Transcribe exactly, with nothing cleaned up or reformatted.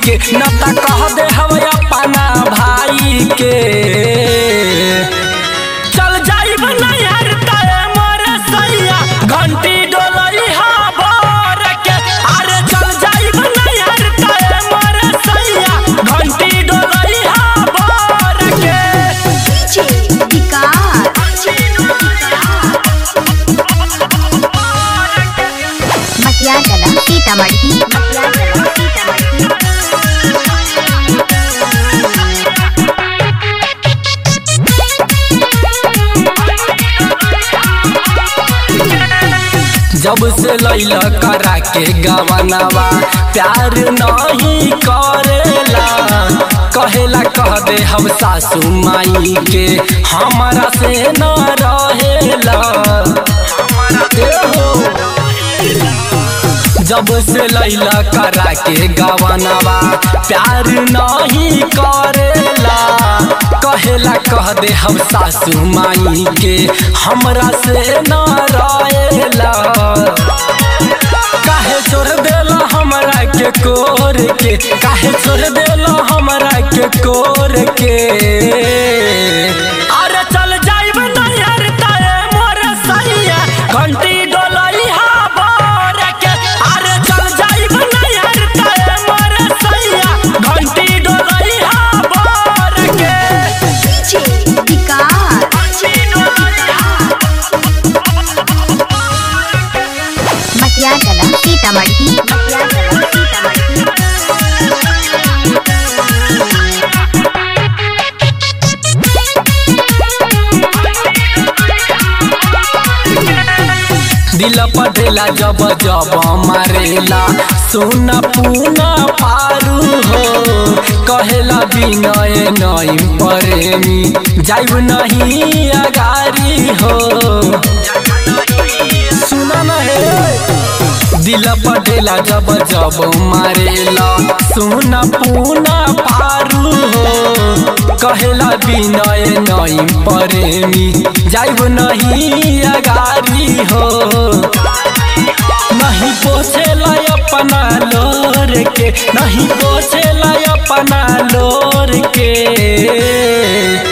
के नता कह दे हम अपना भाई के। चल जाइब नैहर तय मोर सैया घंटी डोलई हा बोर के। अरे चल जाइब नैहर तय मोर सैया घंटी डोलई हा बोर के। मटियागला सीतामढ़ी मटियागला सीतामढ़ी। जब से लैला करा के गवनवा प्यार नहीं करेला, कहेला कह दे हम सासू माई के हमारा से न रहेला। जब से लैला करा के गवनवा प्यार नहीं करेला, कहेला कह दे हम सासू माई के हमरा से न रहेला। काहे छोड़ देला हमरा के कोर के, काहे छोड़ देला हमरा के कोर के। अरे चल जाइब नैहर तय मोर सैया घंटी डोलई हा बोर के। अरे चल जाइब नैहर तय मोर सैया घंटी डोलई हा बोर के। मटियागला सीतामढ़ी मटियागला सीतामढ़ी। दिल पटेला जब जब मारेला सोना पूना पारू हो, कहेला विनय नई प्रेमी जाइब नहीं अगारी हो। सुना न हे दिल पटेला जब जब मारेला सोना पूना पारू हो, कहेला विनय नई प्रेमी जाइब नहीं अगारी हो। नहीं पोछेला अपना लोर के, नहीं पोछेला अपना लोर के।